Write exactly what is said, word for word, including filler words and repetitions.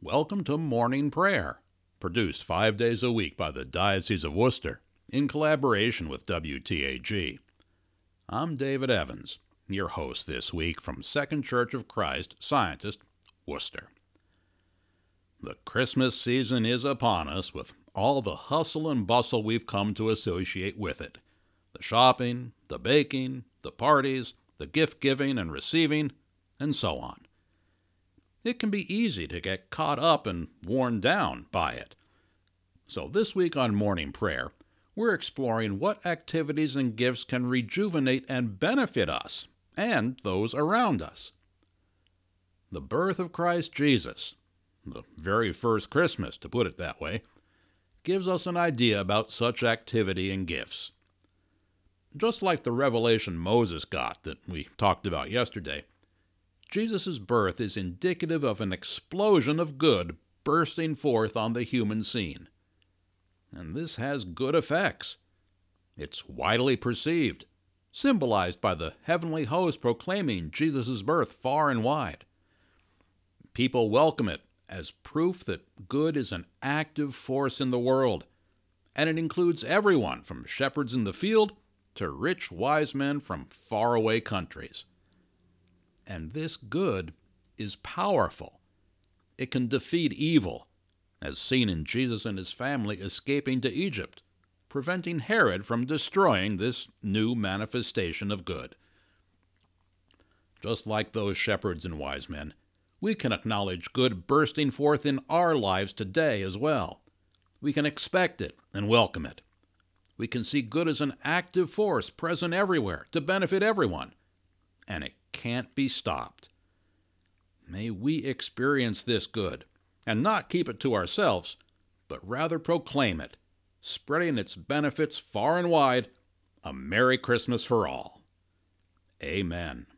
Welcome to Morning Prayer, produced five days a week by the Diocese of Worcester in collaboration with W T A G. I'm David Evans, your host this week from Second Church of Christ, Scientist, Worcester. The Christmas season is upon us with all the hustle and bustle we've come to associate with it. The shopping, the baking, the parties, the gift-giving and receiving, and so on. It can be easy to get caught up and worn down by it. So this week on Morning Prayer, we're exploring what activities and gifts can rejuvenate and benefit us and those around us. The birth of Christ Jesus, the very first Christmas, to put it that way, gives us an idea about such activity and gifts. Just like the revelation Moses got that we talked about yesterday, Jesus' birth is indicative of an explosion of good bursting forth on the human scene. And this has good effects. It's widely perceived, symbolized by the heavenly host proclaiming Jesus' birth far and wide. People welcome it as proof that good is an active force in the world, and it includes everyone from shepherds in the field to rich wise men from faraway countries. And this good is powerful. It can defeat evil, as seen in Jesus and his family escaping to Egypt, preventing Herod from destroying this new manifestation of good. Just like those shepherds and wise men, we can acknowledge good bursting forth in our lives today as well. We can expect it and welcome it. We can see good as an active force present everywhere to benefit everyone, and it can't be stopped. May we experience this good, and not keep it to ourselves, but rather proclaim it, spreading its benefits far and wide. A Merry Christmas for all. Amen.